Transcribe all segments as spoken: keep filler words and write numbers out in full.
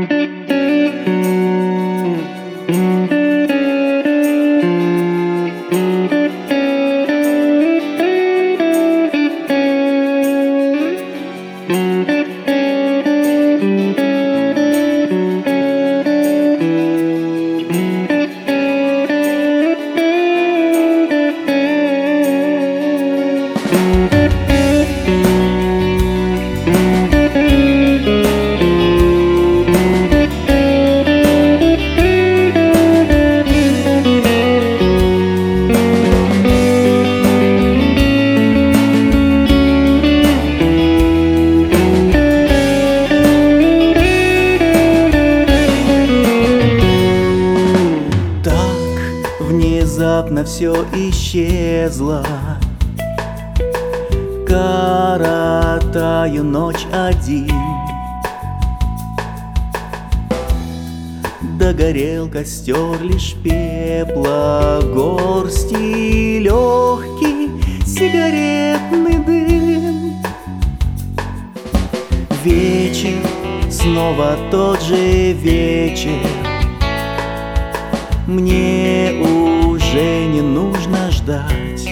Внезапно все исчезло, коротаю ночь один. Догорел костер лишь пепла, горсти легкий сигаретный дым. Вечер, снова тот же вечер, мне уже не нужно ждать,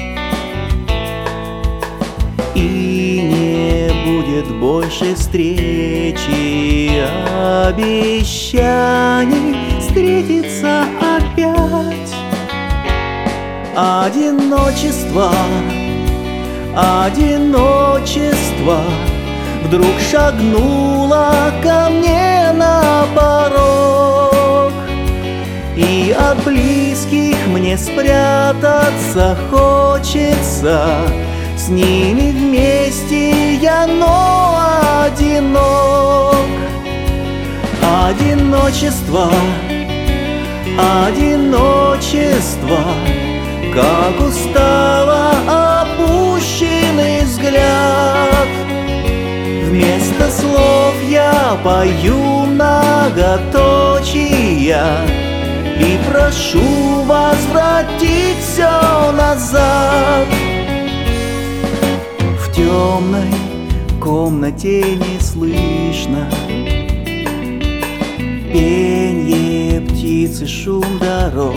и не будет больше встречи, обещаний встретиться опять. Одиночество, одиночество вдруг шагнуло ко мне на порог, и от близких мне спрятаться хочется. С ними вместе я, но одинок. Одиночество, одиночество, как устало опущенный взгляд. Вместо слов я пою многоточия и прошу возвратить все назад. В темной комнате не слышно пенье птиц и шум дорог.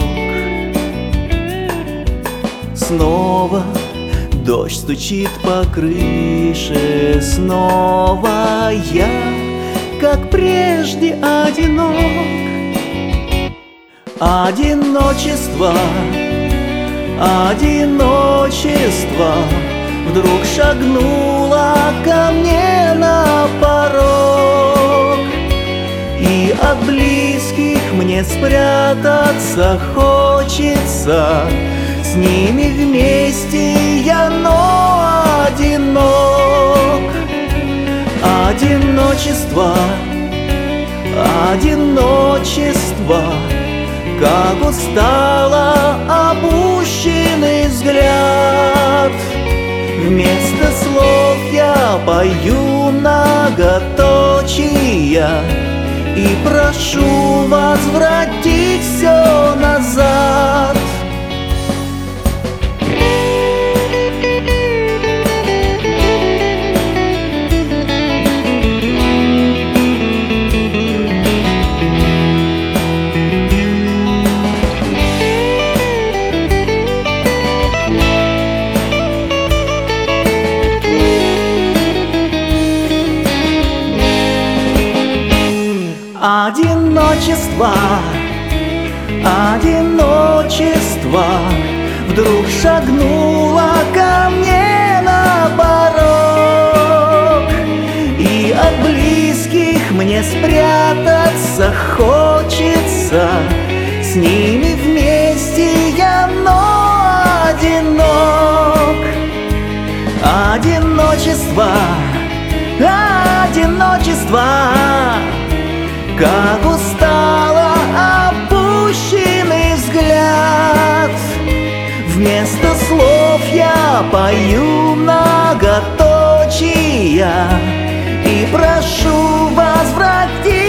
Снова дождь стучит по крыше, снова я, как прежде, одинок. Одиночество, одиночество вдруг шагнуло ко мне на порог, и от близких мне спрятаться хочется. С ними вместе я, но одинок. Одиночество, одиночество, как устало опущенный взгляд. Вместо слов я пою многоточия и прошу возвратить все назад. Одиночество, одиночество вдруг шагнуло ко мне на порог, и от близких мне спрятаться хочется. С ними вместе я, но одинок. Одиночество, одиночество, как устало опущенный взгляд. Вместо слов я пою многоточия и прошу возвратить